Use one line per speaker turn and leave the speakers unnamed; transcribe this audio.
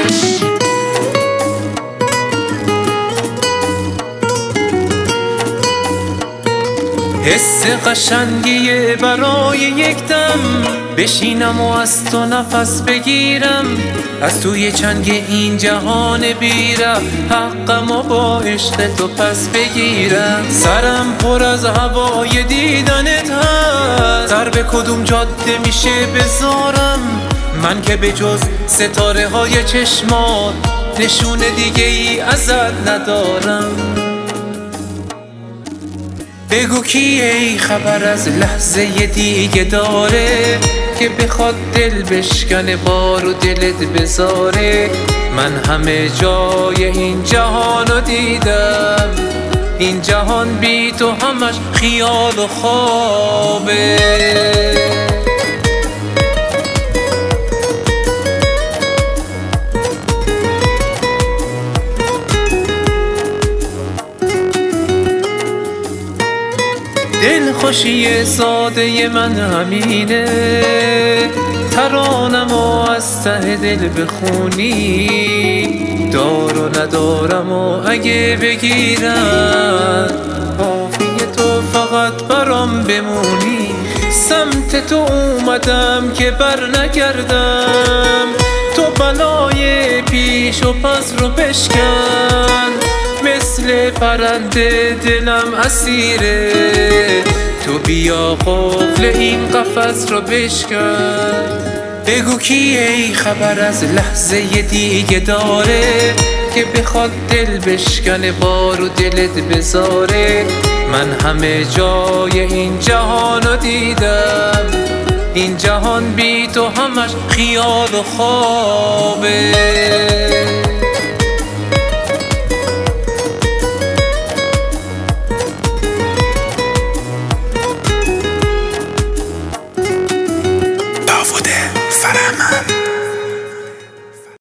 حس قشنگیه برای یک دم بشینم و از تو نفس بگیرم، از توی چنگ این جهان بیرم حقم و با عشق تو پس بگیرم. سرم پر از هوای دیدنت هست، سر به کدوم جاده میشه بذارم؟ من که به جز ستاره های چشمات نشون دیگه ای ازت ندارم. بگو کی ای خبر از لحظه دیگه داره که بخواد دل بشکنه بار و دلت بذاره. من همه جای این جهانو دیدم، این جهان بی تو همش خیال و خوابه. دل خوشی ساده من همینه، ترانم و از ته دل بخونی. دار و ندارم و اگه بگیرم کافیه تو فقط برام بمونی. سمت تو اومدم که بر نگردم، تو بلای پیش و پس رو بشکن. مثل پرنده دلم اسیره، تو بیا قفل این قفس رو بشکن. بگو کی ای خبر از لحظه دیگه داره که بخواد دل بشکنه بار و دلت بذاره. من همه جای این جهانو دیدم، این جهان بی تو همش خیال و خوابه.